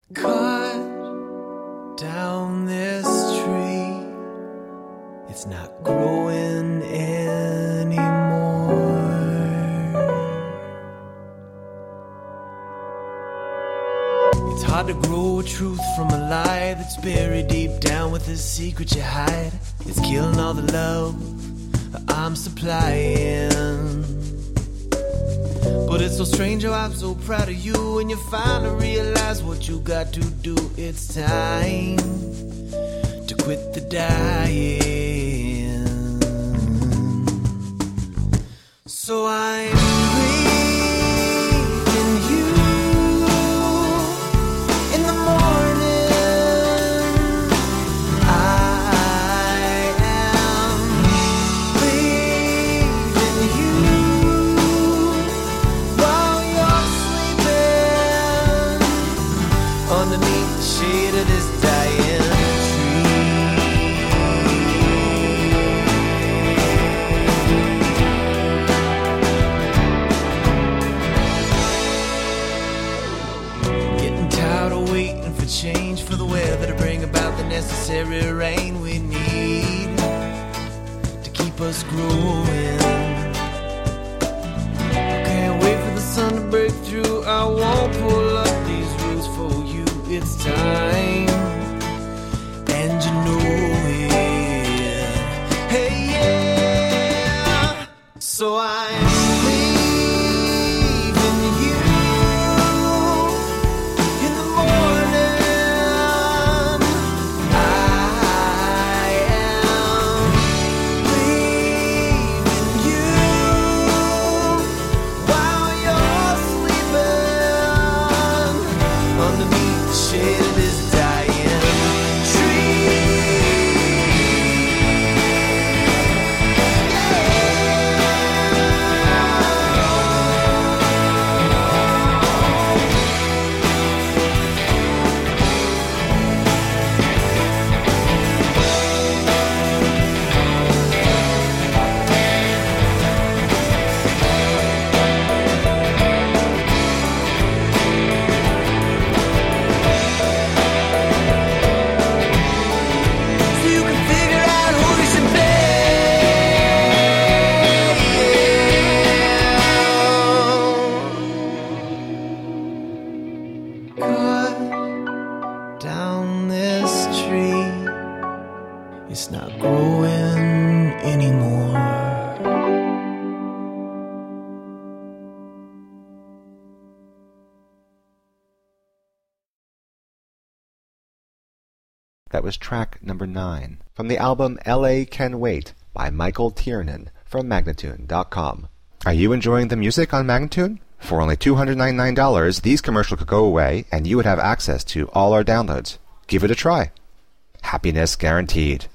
Cut down this tree, it's not growing anymore. It's hard to grow a truth from a lie that's buried deep down with a secret you hide. It's killing all the love I'm supplying. But it's so strange how I'm so proud of you when you finally realize what you got to do. It's time to quit the dying. So I'm breathing you in the morning. I am breathing you while you're sleeping underneath the shade of this dying change for the weather to bring about the necessary rain we need to keep us growing. Can't wait for the sun to break through. I won't pull up these roots for you. It's time, and you know it. Hey, yeah. So I'm leaving you in the morning. Down this tree, it's not growing anymore. That was track number 9 from the album L.A. Can Wait by Michael Tiernan from Magnatune.com. Are you enjoying the music on Magnatune? For only $299, these commercials could go away and you would have access to all our downloads. Give it a try. Happiness guaranteed.